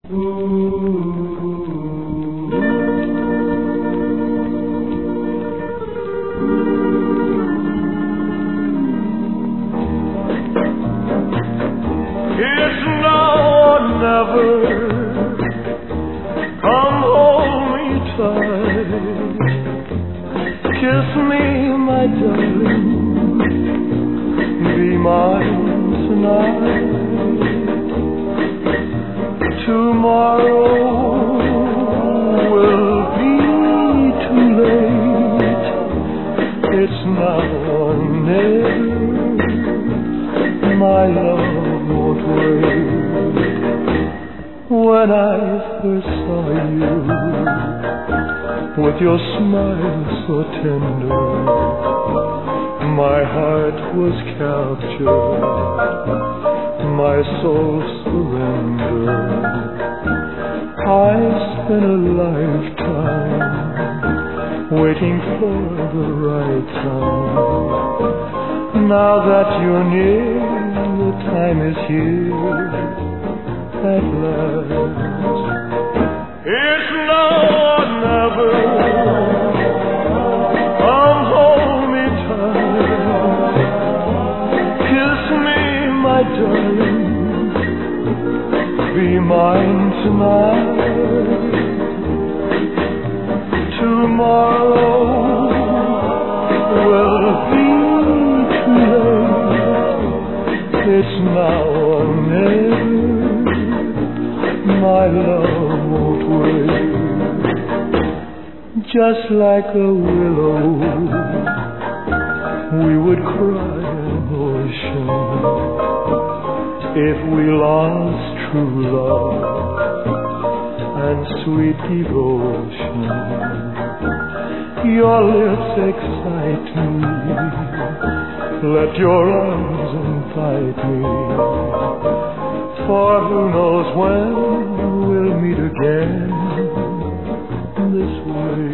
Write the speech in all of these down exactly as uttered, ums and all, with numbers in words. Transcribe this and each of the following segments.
It's now or never. Come hold me tight. Kiss me, my darling. Be mine tonight. Tomorrow will be too late. It's now or never. My love won't wait. When I first saw you, with your smile so tender, my heart was captured, my soul surrendered. I spent a lifetime waiting for the right time. Now that you're near, the time is here at last. It's now or never. Come hold me tight. Kiss me, my darling. Be mine tonight. Tomorrow will be too late. It's now or never. My love won't wait. Just like a willow, we would cry an ocean if we lost true love and sweet devotion. Your lips excite me, let your arms invite me, for who knows when we'll meet again this way.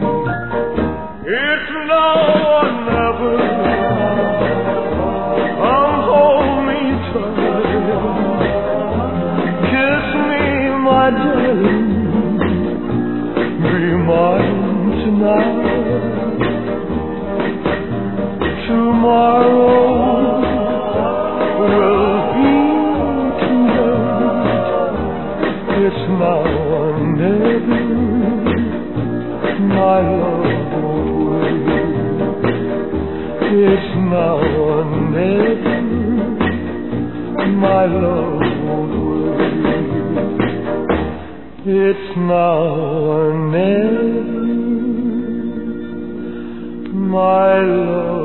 It's now or never. Come hold me tight. Kiss me, my darling. Be mine tonight. Tomorrow will be too late. It's now or never. My love won't wait. It's now or never. My love won't wait. It's now or never. My love.